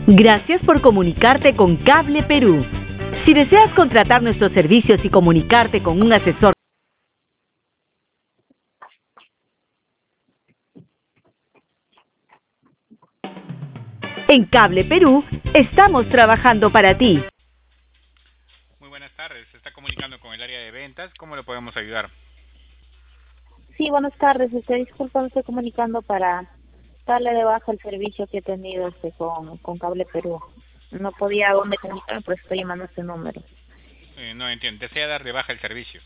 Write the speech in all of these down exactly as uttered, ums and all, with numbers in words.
Gracias por comunicarte con Cable Perú. Si deseas contratar nuestros servicios y comunicarte con un asesor en Cable Perú, estamos trabajando para ti. Muy buenas tardes, se está comunicando con el área de ventas, ¿cómo le podemos ayudar? Sí, buenas tardes. Este, disculpa, me estoy comunicando para darle de baja el servicio que he tenido este con, con Cable Perú. No podía dónde comunicarme, por eso estoy llamando a este número. Eh, no entiendo, ¿desea dar de baja el servicio?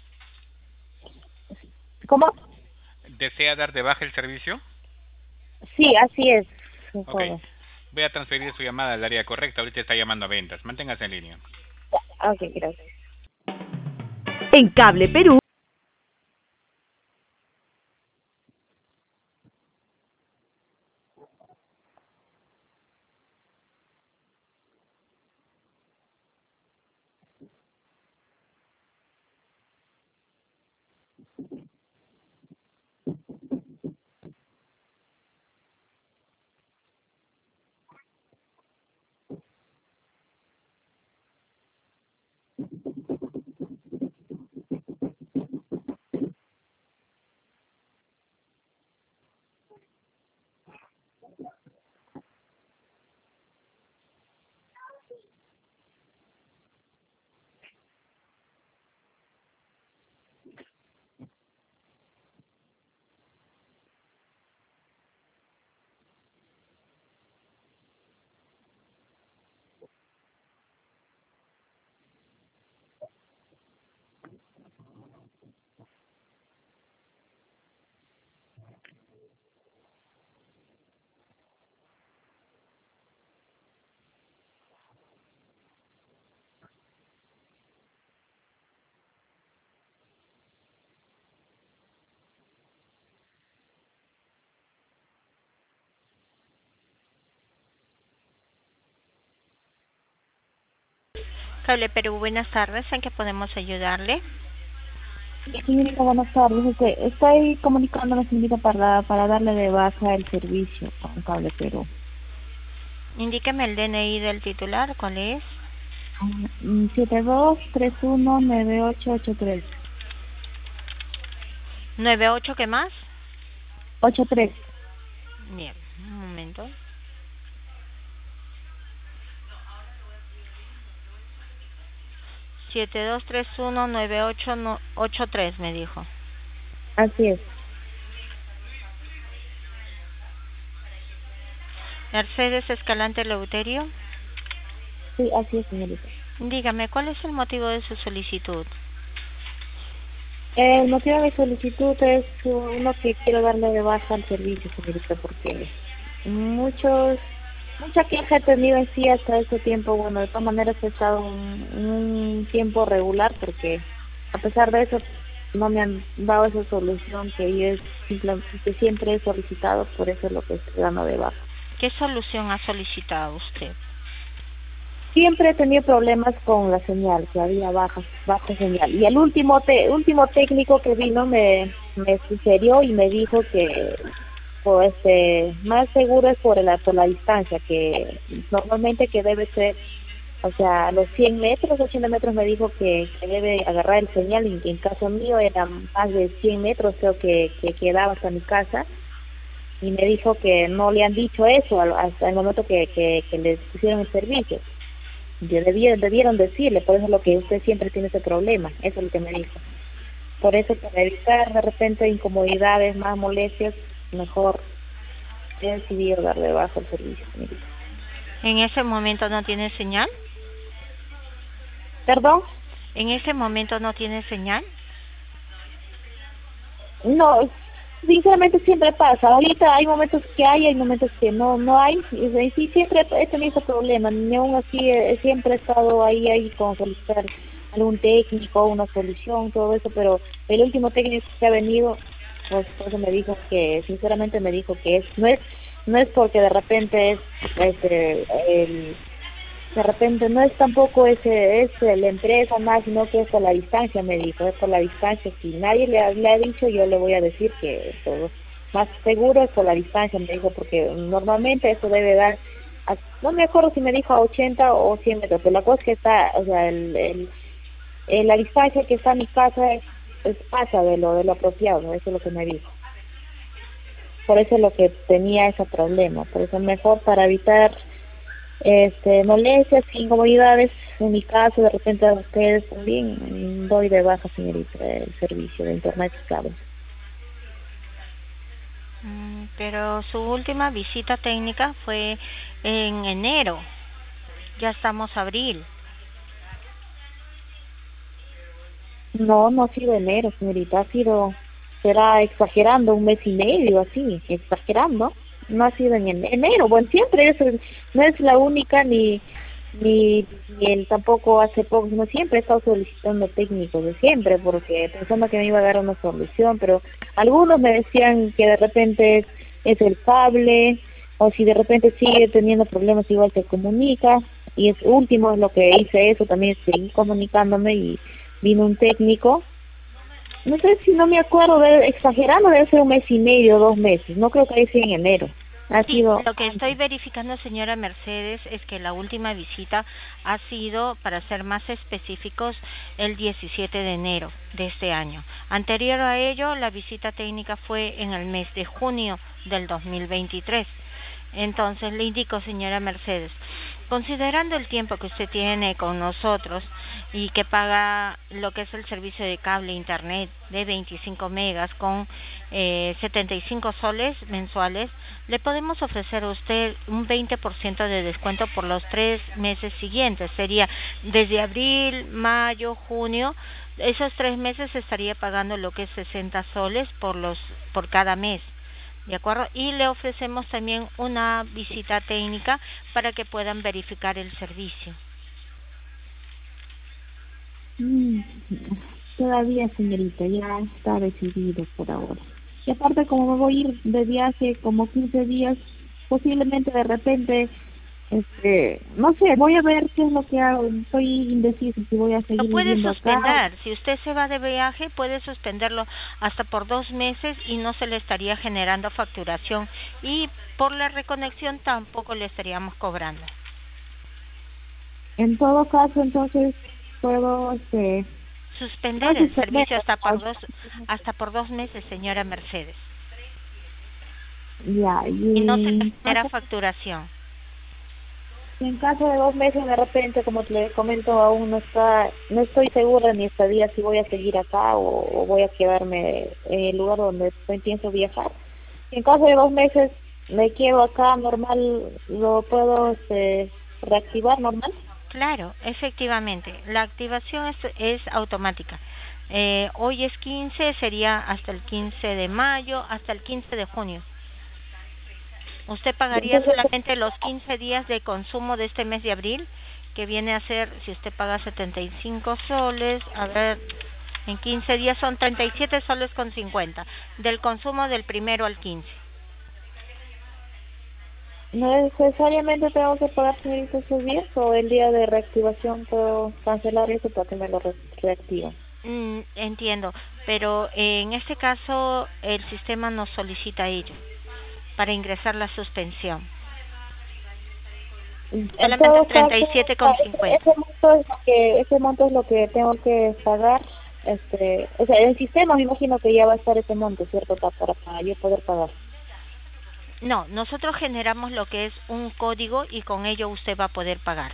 ¿Cómo? ¿Desea dar de baja el servicio? Sí, así es. Ok, voy a transferir su llamada al área correcta, ahorita está llamando a ventas, manténgase en línea. Ok, gracias. En Cable Perú. Cable Perú, buenas tardes, ¿en qué podemos ayudarle? Señorita, buenas tardes. Este, estoy comunicándome, señorita, para, para darle de baja el servicio con Cable Perú. Indíqueme el D N I del titular, ¿cuál es? siete dos tres uno nueve ocho ocho tres. ¿nueve ocho qué más? ocho tres. Bien, un momento. siete dos tres uno nueve ocho ocho tres me dijo. Así es. Mercedes Escalante Leuterio. Sí, así es, señorita. Dígame, ¿cuál es el motivo de su solicitud? El motivo de mi solicitud es uno que quiero darle de baja al servicio, señorita, porque muchos, mucha queja he tenido en sí hasta este tiempo. Bueno, de todas maneras he estado un, un tiempo regular porque a pesar de eso no me han dado esa solución que yo es simplemente, que siempre he solicitado, por eso es lo que estoy dando de baja. ¿Qué solución ha solicitado usted? Siempre he tenido problemas con la señal, que había baja, baja señal. Y el último te, último técnico que vino me, me sugirió y me dijo que pues, este, más seguro es por la, por la distancia, que normalmente que debe ser, o sea, a los cien metros, ochenta metros me dijo que, que debe agarrar el señal, y en caso mío eran más de cien metros, creo que, que quedaba hasta mi casa. Y me dijo que no le han dicho eso hasta el momento que, que, que les pusieron el servicio. Yo debieron, debieron decirle, por eso es lo que usted siempre tiene ese problema, eso es lo que me dijo. Por eso, para evitar de repente incomodidades, más molestias, mejor he decidido darle bajo el servicio, señorita. ¿En ese momento no tiene señal? ¿Perdón? ¿En ese momento no tiene señal? No, sinceramente siempre pasa. Ahorita hay momentos que hay, hay momentos que no no hay. Y sí, siempre he tenido ese problema. Y aún así eh, siempre he estado ahí, ahí con solicitar algún técnico, una solución, todo eso. Pero el último técnico que ha venido, pues, pues me dijo que, sinceramente me dijo que es no es no es porque de repente es este el de repente no es tampoco ese es la empresa más, sino que es por la distancia, me dijo, es por la distancia. Si nadie le ha, le ha dicho, yo le voy a decir que todo más seguro es por la distancia, me dijo, porque normalmente eso debe dar a- no me acuerdo si me dijo a ochenta o cien metros, pero la cosa es que está, o sea, el, el, el- la distancia que está a mi casa es, es pasa de lo, de lo apropiado, ¿no? Eso es lo que me dijo. Por eso es lo que tenía ese problema, por eso mejor para evitar este molestias, incomodidades, en mi caso, de repente a ustedes también, mm, doy de baja, señorita, el servicio de internet y cable. Mm, pero su última visita técnica fue en enero. Ya estamos abril. No, no ha sido enero, señorita, ha sido, será exagerando, un mes y medio, así, exagerando. No ha sido en en- enero, bueno, siempre es, el- no es la única ni ni, ni él tampoco hace poco, no siempre he estado solicitando técnicos de siempre, porque pensando que me iba a dar una solución, pero algunos me decían que de repente es, es el cable, o si de repente sigue teniendo problemas igual se comunica, y es último es lo que hice eso, también seguí comunicándome y vino un técnico, no sé si no me acuerdo, de, exagerando debe ser un mes y medio, dos meses, no creo que haya sido en enero, ha Sí, sido lo que estoy antes. verificando, señora Mercedes, es que la última visita ha sido, para ser más específicos, el diecisiete de enero de este año. Anterior a ello, la visita técnica fue en el mes de junio del dos mil veintitrés. Entonces, le indico, señora Mercedes, considerando el tiempo que usted tiene con nosotros y que paga lo que es el servicio de cable internet de veinticinco megas con eh, setenta y cinco soles mensuales, le podemos ofrecer a usted un veinte por ciento de descuento por los tres meses siguientes. Sería desde abril, mayo, junio. Esos tres meses estaría pagando lo que es sesenta soles por los por cada mes. ¿De acuerdo? Y le ofrecemos también una visita técnica para que puedan verificar el servicio. Mm, todavía, señorita, ya está decidido por ahora. Y aparte, como me voy a ir de viaje como quince días, posiblemente de repente, este, no sé, voy a ver qué es lo que hago. Estoy indeciso si voy a Lo seguir puede viviendo acá. suspender. Si usted se va de viaje, puede suspenderlo hasta por dos meses y no se le estaría generando facturación. Y por la reconexión tampoco le estaríamos cobrando. En todo caso, entonces, puedo, este, no Suspender el suspender. servicio hasta por dos, hasta por dos meses, señora Mercedes. Ya, Y no se y le en genera caso, facturación. en caso de dos meses, de repente, como le comento, aún no está, no estoy segura ni estadía si voy a seguir acá o, o voy a quedarme en el lugar donde estoy, pienso viajar. En caso de dos meses, me quedo acá normal, lo puedo este, reactivar normal. Claro, efectivamente. La activación es, es automática. Eh, hoy es quince, sería hasta el quince de mayo, hasta el quince de junio. Usted pagaría Entonces, solamente los quince días de consumo de este mes de abril, que viene a ser, si usted paga setenta y cinco soles, a ver, en quince días son treinta y siete soles con cincuenta, del consumo del primero al quince. ¿no necesariamente tengo que pagar, señorita, esos días o el día de reactivación puedo cancelar eso para que me lo re reactiven? Mm, entiendo, pero eh, en este caso el sistema nos solicita ello para ingresar la suspensión. En Solamente todo treinta y caso, siete con ese, cincuenta. ese monto es lo que ese monto es lo que tengo que pagar, este, o sea, el sistema me imagino que ya va a estar ese monto, cierto, Pa- para, para yo poder pagar. No, nosotros generamos lo que es un código y con ello usted va a poder pagar.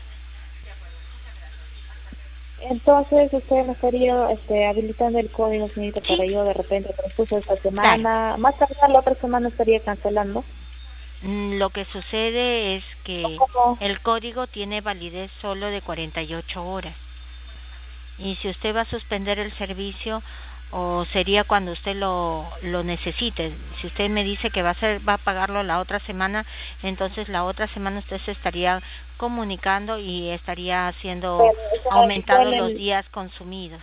Entonces, usted me estaría este, habilitando el código, señorita, Sí, para yo de repente transcurso esta claro. semana, más tardar la otra semana estaría cancelando. Mm, Lo que sucede es que ¿Cómo? el código tiene validez solo de cuarenta y ocho horas. Y si usted va a suspender el servicio, o sería cuando usted lo, lo necesite. Si usted me dice que va a ser, va a pagarlo la otra semana, entonces la otra semana usted se estaría comunicando y estaría Pero, haciendo o sea, aumentado igual los el, días consumidos.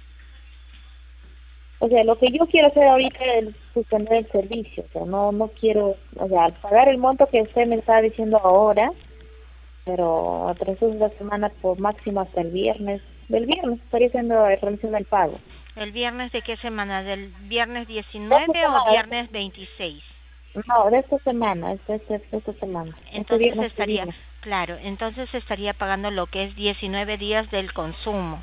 o sea, lo que yo quiero hacer ahorita es suspender el servicio, o sea, no, no quiero, o sea, pagar el monto que usted me está diciendo ahora, pero a transcurso de la semana por máximo hasta el viernes. Del viernes estaría haciendo el realización del pago. ¿El viernes de qué semana? ¿Del viernes Dos diecinueve o semanas. viernes veintiséis? No, de esta semana, de esta, de esta semana. Este Entonces viernes, este estaría, viernes. claro, entonces estaría pagando lo que es diecinueve días del consumo.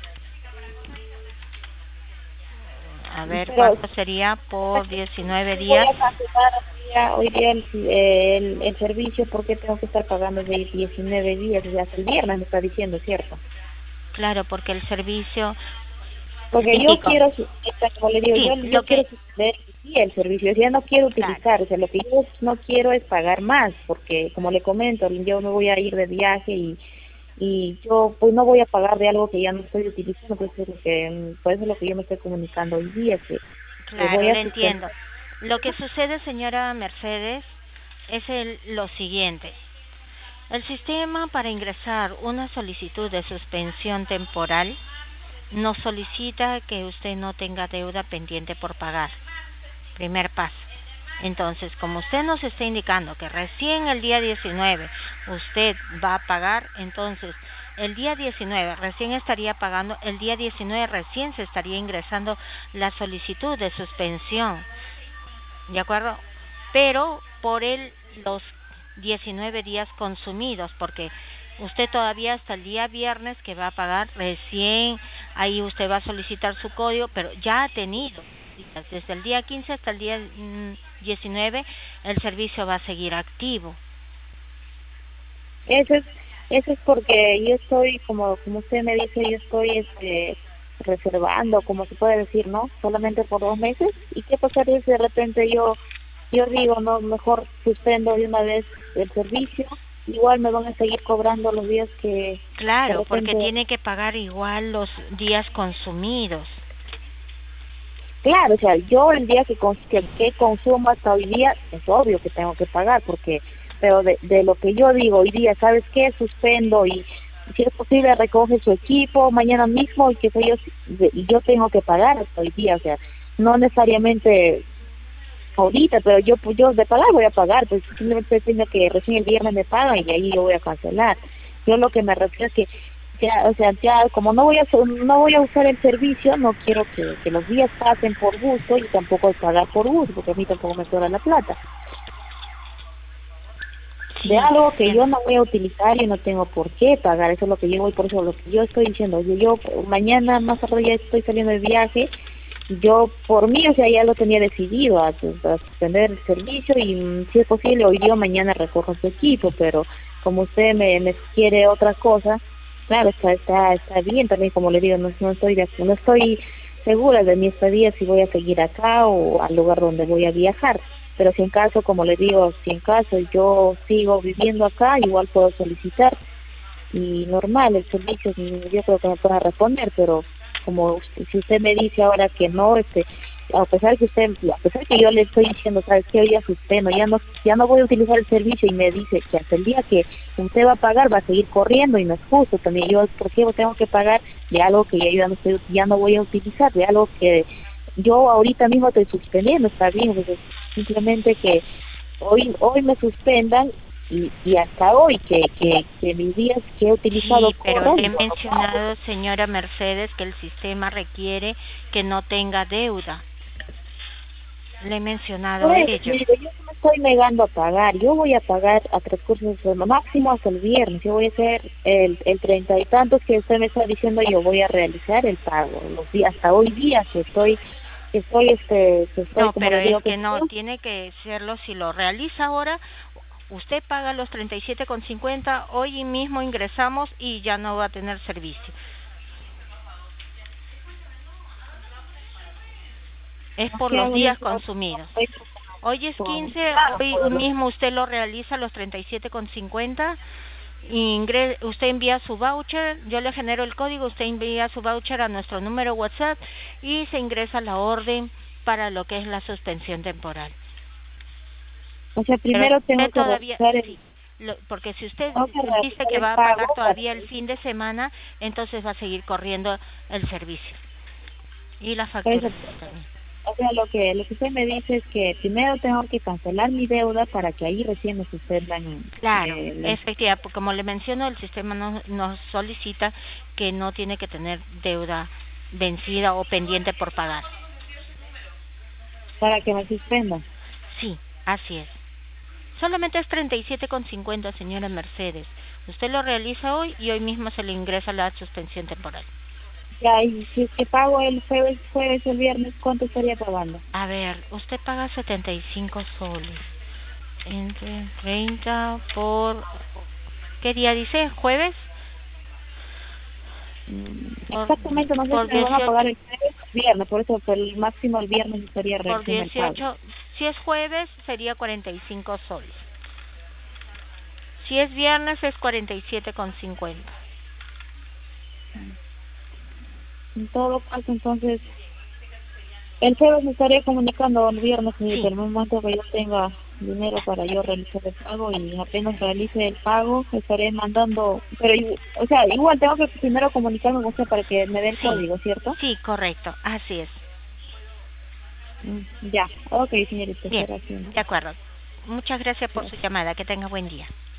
A ver, Pero ¿cuánto sería por diecinueve si voy días? a cancelar hoy día, hoy día el, el, el servicio, ¿por qué tengo que estar pagando de diecinueve días? O sea, hasta el viernes me está diciendo, ¿cierto? Claro, porque el servicio, Porque le yo indico, quiero, como le digo, sí, yo, lo yo quiero que, suspender sí, el servicio, yo ya no quiero claro, utilizar, o sea, lo que yo no quiero es pagar más, porque como le comento, yo me voy a ir de viaje y y yo pues no voy a pagar de algo que ya no estoy utilizando, pues es lo que, por eso es lo que yo me estoy comunicando hoy día, que, que claro, voy a le suspender. entiendo. Lo que sucede, señora Mercedes, es el, lo siguiente. El sistema para ingresar una solicitud de suspensión temporal nos solicita que usted no tenga deuda pendiente por pagar. Primer paso. Entonces, como usted nos está indicando que recién el día diecinueve usted va a pagar, entonces el día diecinueve recién estaría pagando, el día diecinueve recién se estaría ingresando la solicitud de suspensión, ¿de acuerdo? Pero por el, los diecinueve días consumidos, porque usted todavía hasta el día viernes que va a pagar, recién ahí usted va a solicitar su código, pero ya ha tenido, desde el día quince hasta el día mm, diecinueve, el servicio va a seguir activo. Eso es, eso es porque yo estoy, como, como usted me dice, yo estoy este reservando, como se puede decir, ¿no? Solamente por dos meses. ¿Y qué pasaría si de repente yo, yo digo, no, mejor suspendo de una vez el servicio? Igual me van a seguir cobrando los días que de Claro, porque repente. tiene que pagar igual los días consumidos. Claro, o sea, yo el día que, cons que, que consumo hasta hoy día, es obvio que tengo que pagar, porque, pero de, de lo que yo digo hoy día, ¿sabes qué? Suspendo y si es posible recoge su equipo mañana mismo y que sé yo, y yo tengo que pagar hasta hoy día, o sea, no necesariamente ahorita, pero yo pues yo de pagar voy a pagar, pues simplemente tengo que recién el viernes me pagan y ahí yo voy a cancelar. Yo lo que me refiero es que ya, o sea, ya como no voy a no voy a usar el servicio, no quiero que, que los días pasen por gusto y tampoco pagar por gusto, porque a mí tampoco me sobra la plata. De Sí, algo que en- yo no voy a utilizar y no tengo por qué pagar, eso es lo que yo voy, por eso lo que yo estoy diciendo, yo, yo mañana más tarde ya estoy saliendo de viaje, yo por mí, o sea, ya lo tenía decidido a, a suspender el servicio y mm, si es posible hoy día o mañana recojo su equipo, pero como usted me, me quiere otra cosa, claro, está, está, está bien también, como le digo, no, no estoy de, no estoy segura de mi estadía si voy a seguir acá o al lugar donde voy a viajar, pero si en caso, como le digo, si en caso yo sigo viviendo acá, igual puedo solicitar y normal, el servicio yo creo que me pueda responder, pero como usted, si usted me dice ahora que no, este, a pesar que usted, a pesar que yo le estoy diciendo, sabes que hoy ya suspendo, ya no, ya no voy a utilizar el servicio y me dice que hasta el día que usted va a pagar va a seguir corriendo y no es justo también, yo por qué tengo que pagar de algo que ya yo no estoy, ya no voy a utilizar, de algo que yo ahorita mismo estoy suspendiendo, está bien, pues simplemente que hoy hoy me suspendan y, y hasta hoy que, que, que mis días que he utilizado sí, pero corran, le he yo no pago. mencionado, señora Mercedes, que el sistema requiere que no tenga deuda. Le he mencionado Por eso, ello. le digo, yo no me estoy negando a pagar, yo voy a pagar a transcurso de máximo hasta el viernes, yo voy a hacer el, el treinta y tantos que usted me está diciendo, yo voy a realizar el pago, los días, hasta hoy día que estoy, que estoy, este, que estoy, No, como pero le es digo, que que no, estoy. tiene que serlo, si lo realiza ahora, usted paga los treinta y siete con cincuenta, hoy mismo ingresamos y ya no va a tener servicio. Es por ¿Qué los hago yo días si no, no consumidos. estoy Hoy es con, quince, claro, hoy por lo- mismo usted lo realiza los treinta y siete con cincuenta, ingre, usted envía su voucher, yo le genero el código, usted envía su voucher a nuestro número WhatsApp y se ingresa la orden para lo que es la suspensión temporal. o sea, Pero primero tengo usted que todavía, realizar el, sí, lo, porque si usted tengo que dice realizar que el va a pago pagar para todavía el que, fin de semana, entonces va a seguir corriendo el servicio y la por eso, factura también. o sea, lo que, lo que usted me dice es que primero tengo que cancelar mi deuda para que ahí recién me suspendan, Claro, eh, la- efectivamente, como le menciono, el sistema nos, nos solicita que no tiene que tener deuda vencida o pendiente por pagar. para que me suspendan. Sí, Así es. Solamente es treinta y siete con cincuenta, señora Mercedes. Usted lo realiza hoy y hoy mismo se le ingresa la suspensión temporal. Ya, y si es que pago el jueves, jueves o el viernes, ¿cuánto estaría pagando? A ver, usted paga setenta y cinco soles. Entre treinta por... ¿Qué día dice? ¿Jueves? Por, Exactamente, no sé si me van a pagar el jueves o viernes, por eso por el máximo el viernes estaría realizando por dieciocho, el pago. Si es jueves sería cuarenta y cinco soles. Si es viernes es cuarenta y siete con cincuenta. En todo caso, entonces, el jueves me estaría comunicando el viernes, sí. En el momento que yo tenga dinero para yo realizar el pago, y apenas realice el pago estaré mandando, pero o sea, igual tengo que primero comunicarme con usted para que me dé el sí. código, ¿cierto? Sí, correcto, así es. Mm, ya, ok, señorita. Bien, gracias. De acuerdo. Muchas gracias por gracias. su llamada, que tenga buen día.